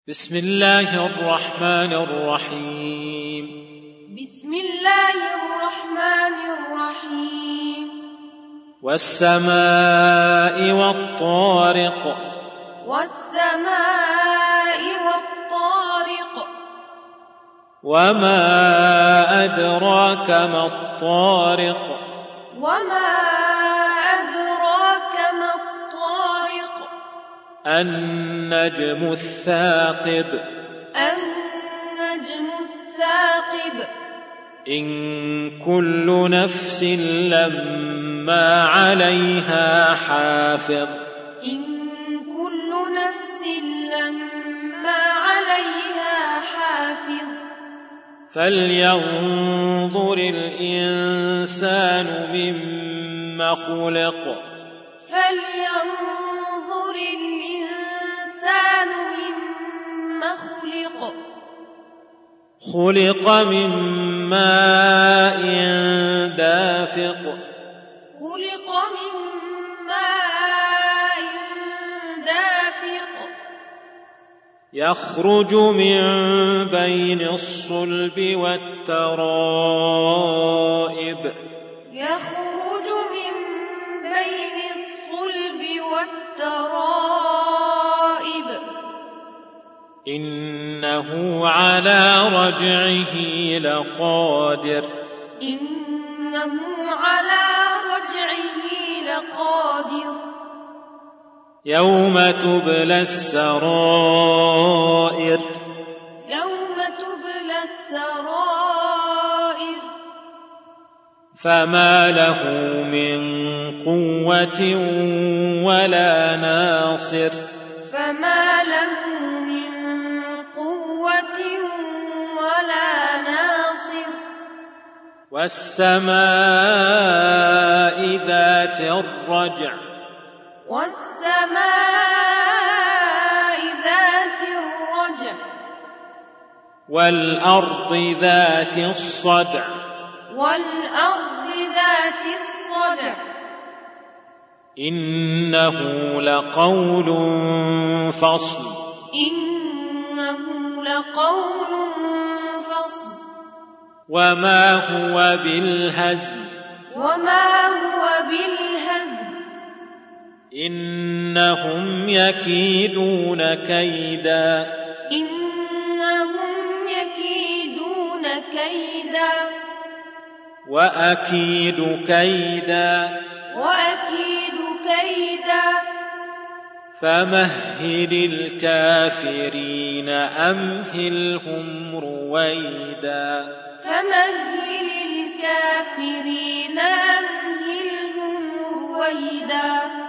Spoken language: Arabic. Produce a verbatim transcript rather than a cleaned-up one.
بسم الله الرحمن الرحيم بسم الله الرحمن الرحيم والسماء والطارق والسماء والطارق وما أدراك ما الطارق وما أدراك ما الطارق النجم الثاقب النجم الثاقب إن كل نفس لما عليها حافظ إن كل نفس لما عليها حافظ فلينظر الإنسان مما خلق فلينظر الإنسان مما خلق خلق من ماء دافق خلق من ماء دافق يخرج من بين الصلب والترائب يخرج من بين الصلب والترائب إنه على رجعه لقادر إنه على رجعه لقادر يوم تبلى السرائر يوم تبلى السرائر فما له من قوة ولا ناصر فما له من قوة ولا ناصر والسماء ذات الرجع والسماء ذات الرجع والأرض ذات الصدع والأرض ذات الصدع إنه لقول فصل إنه لقول فصل وما هو بالهزل وما هو بالهزل إنهم يكيدون كيدا إنهم يكيدون كيدا وأكيد كيدا وأكيد كيدا فمهل الكافرين أمهلهم رويدا فمهل الكافرين أمهلهم رويدا